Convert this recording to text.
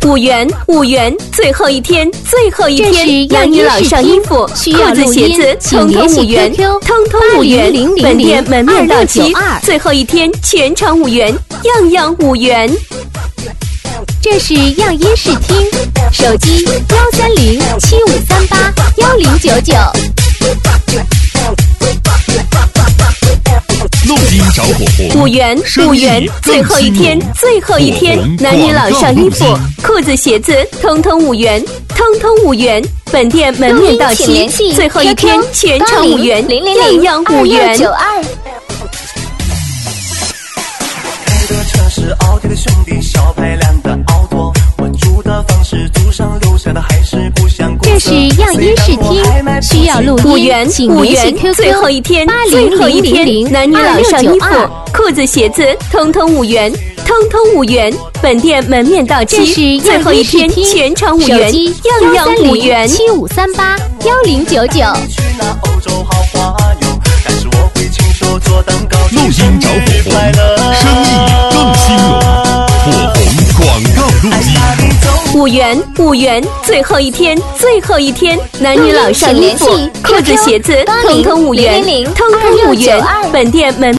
5元，5元，最后一天，最后一天，男女老少衣服、裤子、鞋子，通通5元，通通5元。本店门面到齐，最后一天全场5元，样样5元。 这是样衣视听，手机13075381099。 陆金找火红 5元，5元，最后一天，最后一天，男女老少衣服、裤子、鞋子，通通5元，通通5元。本店门面到齐，最后一天全场5元，样样5元。 开的车是奥迪的兄弟，小排量的奥拓，稳住的方式，祖上留下的还是不像公司。 这是样衣视听，需要录 5 音， 元， 请 5 联系元， QQ 最后一天，最后一天，男女老少衣服、裤子、鞋子，通通5元，通通5元。本店门面到齐，最后一天全场5元，样样5元。 13075381099。 去那欧洲豪华游，但是我会亲手做蛋糕。 录音找火红，生意更兴隆。火红广告录音。 5元，5元，最后一天，最后一天，男女老少衣服、裤子、鞋子，通通5元，通通5元。本店门